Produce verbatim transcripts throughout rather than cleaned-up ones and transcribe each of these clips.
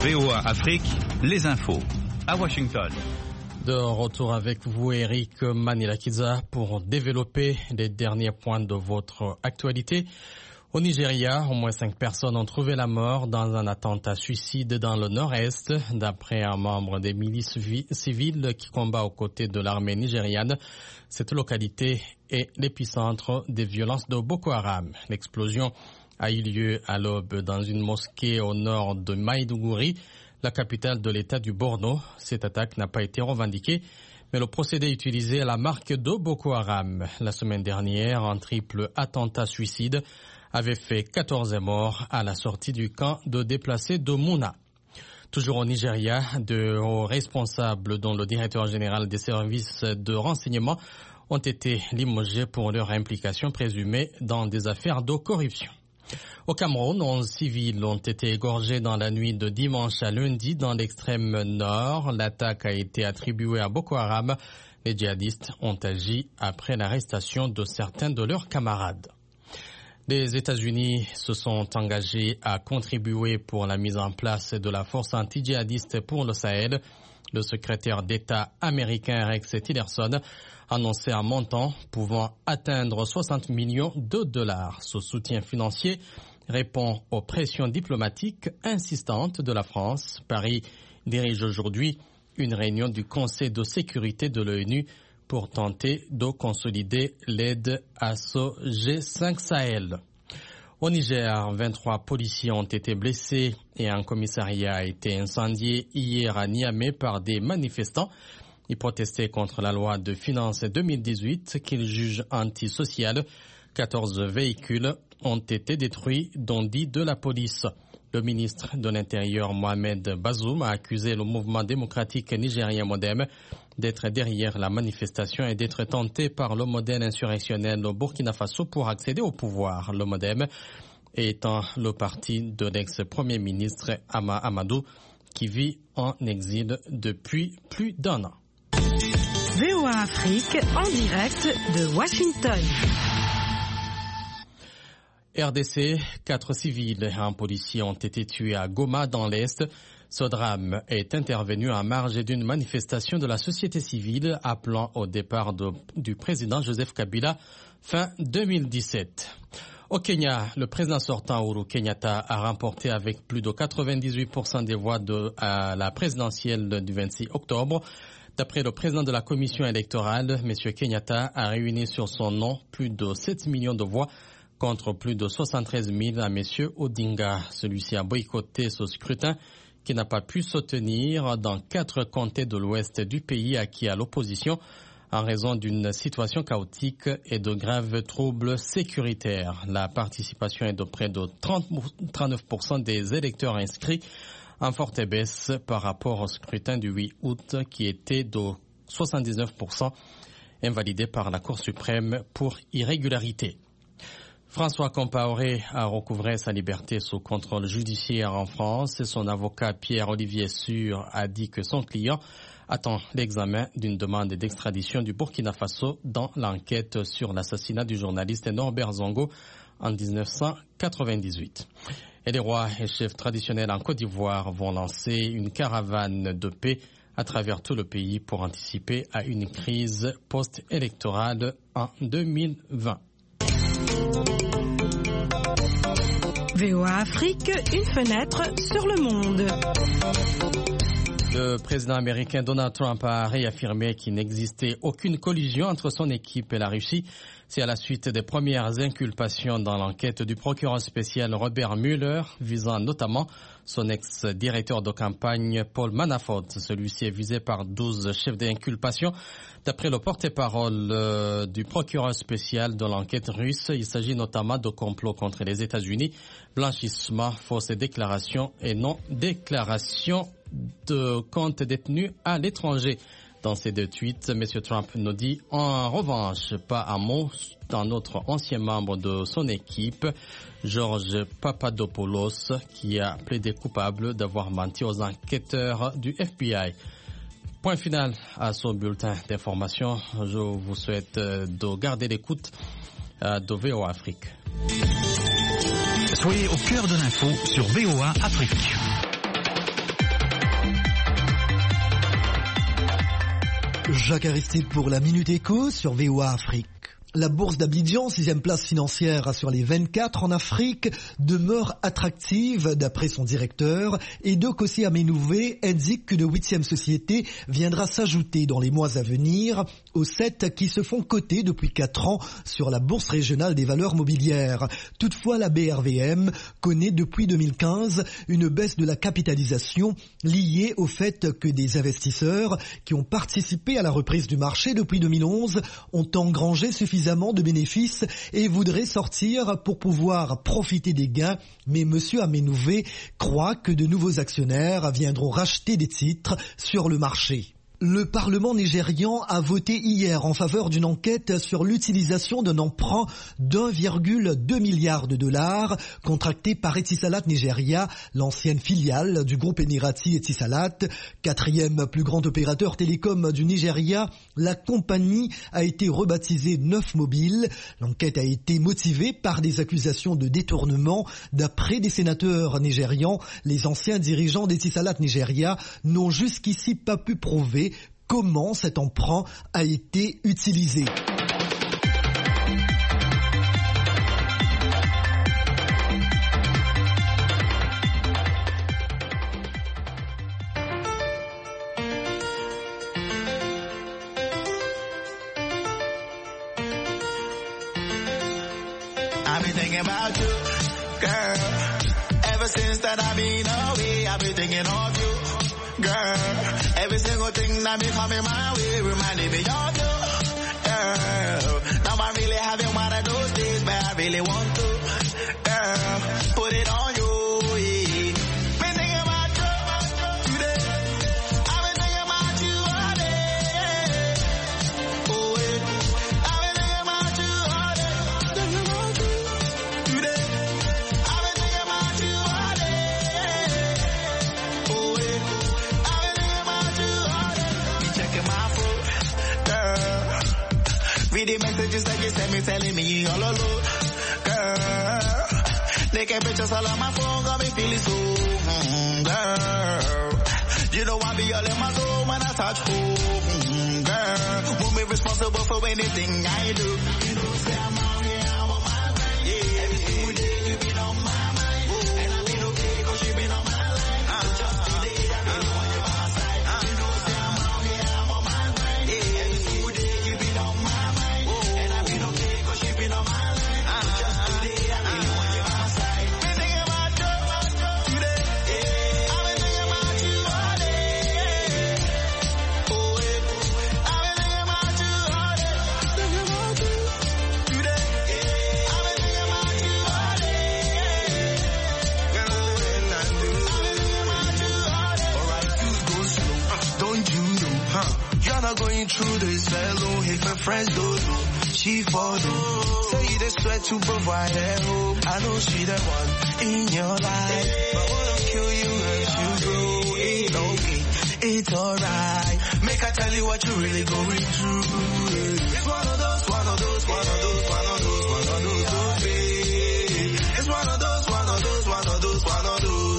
V O A Afrique, les infos, à Washington. De retour avec vous, Eric Manilakiza, pour développer les derniers points de votre actualité. Au Nigeria, au moins cinq personnes ont trouvé la mort dans un attentat suicide dans le nord-est, d'après un membre des milices civiles qui combat aux côtés de l'armée nigériane. Cette localité est l'épicentre des violences de Boko Haram. L'explosion a eu lieu à l'aube dans une mosquée au nord de Maïdougouri, la capitale de l'État du Borno. Cette attaque n'a pas été revendiquée, mais le procédé utilisé à la marque de Boko Haram. La semaine dernière, un triple attentat suicide avait fait quatorze morts à la sortie du camp de déplacés de Mouna. Toujours au Nigeria, de hauts responsables, dont le directeur général des services de renseignement, ont été limogés pour leur implication présumée dans des affaires de corruption. Au Cameroun, onze civils ont été égorgés dans la nuit de dimanche à lundi dans l'extrême nord. L'attaque a été attribuée à Boko Haram. Les djihadistes ont agi après l'arrestation de certains de leurs camarades. Les États-Unis se sont engagés à contribuer pour la mise en place de la force anti-djihadiste pour le Sahel. Le secrétaire d'État américain Rex Tillerson annonçait un montant pouvant atteindre soixante millions de dollars. Ce soutien financier répond aux pressions diplomatiques insistantes de la France. Paris dirige aujourd'hui une réunion du Conseil de sécurité de l'ONU pour tenter de consolider l'aide à ce G cinq Sahel. Au Niger, vingt-trois policiers ont été blessés et un commissariat a été incendié hier à Niamey par des manifestants. Ils protestaient contre la loi de finances deux mille dix-huit qu'ils jugent antisociale. quatorze véhicules ont été détruits, dont dix de la police. Le ministre de l'Intérieur, Mohamed Bazoum, a accusé le mouvement démocratique nigérien MODEM d'être derrière la manifestation et d'être tenté par le modèle insurrectionnel au Burkina Faso pour accéder au pouvoir. Le MODEM étant le parti de l'ex-premier ministre Ama Amadou, qui vit en exil depuis plus d'un an. V O A Afrique, en direct de Washington. R D C, quatre civils et un policier ont été tués à Goma dans l'Est. Ce drame est intervenu en marge d'une manifestation de la société civile appelant au départ de, du président Joseph Kabila fin deux mille dix-sept. Au Kenya, le président sortant Uhuru Kenyatta a remporté avec plus de quatre-vingt-dix-huit pour cent des voix de à la présidentielle du vingt-six octobre. D'après le président de la commission électorale, M. Kenyatta a réuni sur son nom plus de sept millions de voix contre plus de soixante-treize mille à M. Odinga. Celui-ci a boycotté ce scrutin qui n'a pas pu se tenir dans quatre comtés de l'ouest du pays acquis à l'opposition en raison d'une situation chaotique et de graves troubles sécuritaires. La participation est de près de trente, trente-neuf pour cent des électeurs inscrits, en forte baisse par rapport au scrutin du huit août qui était de soixante-dix-neuf pour cent, invalidé par la Cour suprême pour irrégularité. François Compaoré a recouvré sa liberté sous contrôle judiciaire en France et son avocat Pierre-Olivier Sûr a dit que son client attend l'examen d'une demande d'extradition du Burkina Faso dans l'enquête sur l'assassinat du journaliste Norbert Zongo en dix-neuf cent quatre-vingt-dix-huit. Et les rois et chefs traditionnels en Côte d'Ivoire vont lancer une caravane de paix à travers tout le pays pour anticiper à une crise post-électorale en deux mille vingt. V O A Afrique, une fenêtre sur le monde. Le président américain Donald Trump a réaffirmé qu'il n'existait aucune collusion entre son équipe et la Russie. C'est à la suite des premières inculpations dans l'enquête du procureur spécial Robert Mueller, visant notamment son ex-directeur de campagne Paul Manafort. Celui-ci est visé par douze chefs d'inculpation. D'après le porte-parole euh, du procureur spécial de l'enquête russe, il s'agit notamment de complot contre les États-Unis, blanchissement, fausses déclarations et non-déclaration de comptes détenus à l'étranger. Dans ces deux tweets, M. Trump nous dit en revanche pas un mot d'un autre ancien membre de son équipe, George Papadopoulos, qui a plaidé coupable d'avoir menti aux enquêteurs du F B I. Point final à ce bulletin d'information. Je vous souhaite de garder l'écoute de V O A Afrique. Soyez au cœur de l'info sur V O A Afrique. Jacques Aristide pour la Minute Éco sur V O A Afrique. La bourse d'Abidjan, sixième place financière sur les vingt-quatre en Afrique, demeure attractive d'après son directeur, et Dokossi Amenouvé indique qu'une huitième société viendra s'ajouter dans les mois à venir aux sept qui se font coter depuis quatre ans sur la bourse régionale des valeurs mobilières. Toutefois, la B R V M connaît depuis deux mille quinze une baisse de la capitalisation liée au fait que des investisseurs qui ont participé à la reprise du marché depuis deux mille onze ont engrangé suffisamment de bénéfices et voudraient sortir pour pouvoir profiter des gains. Mais M. Amenouvé croit que de nouveaux actionnaires viendront racheter des titres sur le marché. Le Parlement nigérian a voté hier en faveur d'une enquête sur l'utilisation d'un emprunt d'un virgule deux milliard de dollars contracté par Etisalat Nigeria, l'ancienne filiale du groupe émirati Etisalat. Quatrième plus grand opérateur télécom du Nigeria, la compagnie a été rebaptisée Neuf Mobile. L'enquête a été motivée par des accusations de détournement. D'après des sénateurs nigérians, les anciens dirigeants d'Etisalat Nigeria n'ont jusqu'ici pas pu prouver comment cet emprunt a été utilisé. I've been thinking about you, girl. Ever since that I've been away, I've been thinking of you. Girl, every single thing that be coming my way reminding me of you, girl. Now I'm really having one of those days, but I really want to, girl, put it on you. Yeah. Been thinking about you today. I've been thinking about you all day. Oh, yeah. I've been thinking about you all day. Thinking about you today. I've been thinking about you all day. Oh, yeah. Read the messages that you sent me telling me all alone, girl. Naked pictures all on my phone got me feeling so, mm, girl. You know I be all in my soul when I touch home, mm, girl. Won't be responsible for anything I do. You know, say I'm out here, I'm on my mind. Yeah, every single day you been on my mind. Ooh. And I've been okay cause you been on my line. Uh, just today I've been on your side. Uh, you know, say I'm out here, I'm on my mind. Yeah, every single day you been on my mind. Going through this alone, if my friends don't know, she follow. Say you the sweat to provide a hope. I know she the one in your life, but wanna kill you as you grow. Ain't okay, it's alright. Make I tell you what you really going through. It's one of those, one of those, one of those, one of those, one of those, those days. It's one of those, one of those, one of those, one of those.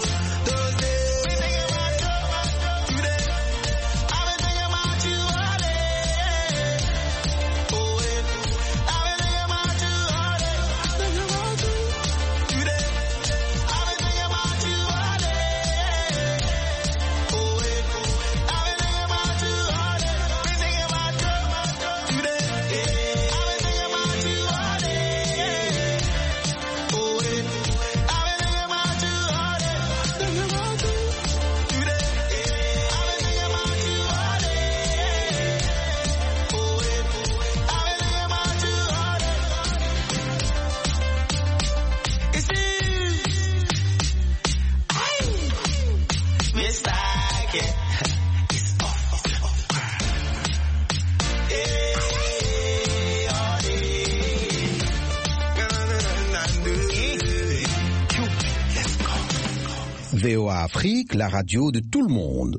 V O A Afrique, la radio de tout le monde.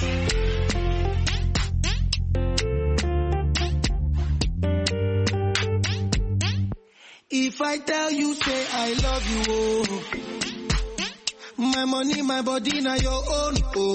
If I tell you, say I love you, oh. My money, my body, now your own, oh.